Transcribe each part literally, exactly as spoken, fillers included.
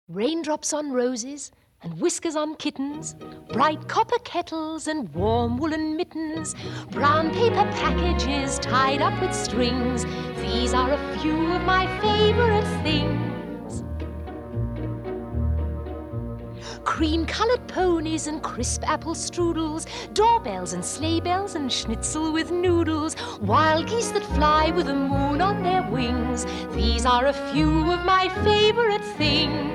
Raindrops on roses and whiskers on kittens, bright copper kettles and warm woolen mittens, brown paper packages tied up with strings. These are a few of my favorite things. Cream-colored ponies and crisp apple strudels, doorbells and sleigh bells and schnitzel with noodles, wild geese that fly with the moon on their wings. These are a few of my favorite things.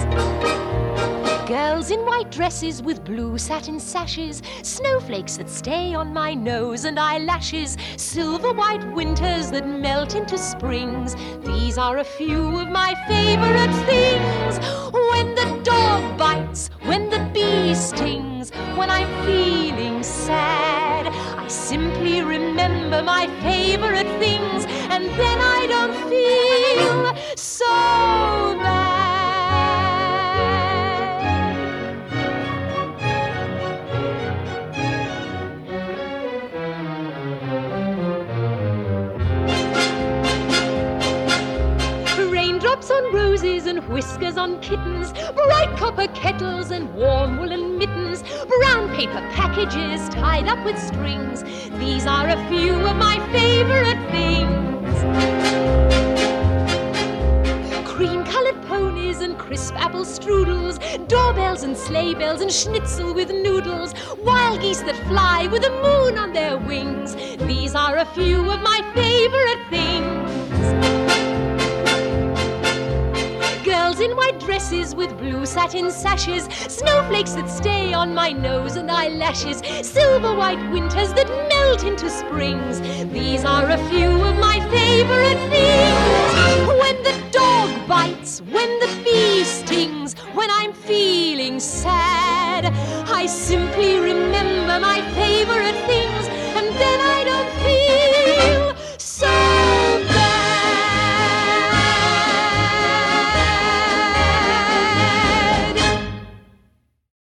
Girls in white dresses with blue satin sashes, snowflakes that stay on my nose and eyelashes, silver white winters that melt into springs. These are a few of my favorite things. When the dog bites, when the bee stings, when I'm feeling sad, I simply remember my favorite things, and then I don't feel so bad. Raindrops on roses and whiskers on kittens, bright copper kettles and warm woolen mittens, brown paper packages tied up with strings. These are a few of my favorite things. Cream-colored ponies and crisp apple strudels, doorbells and sleigh bells and schnitzel with noodles, wild geese that fly with the moon on their wings. These are a few of my favorite things. Girls in white dresses with blue satin sashes, snowflakes that stay on my nose and eyelashes, silver white winters that melt into springs. These are a few of my favorite things. When the dog bites, when the bee stings, when I'm feeling sad, I simply remember my favorite things.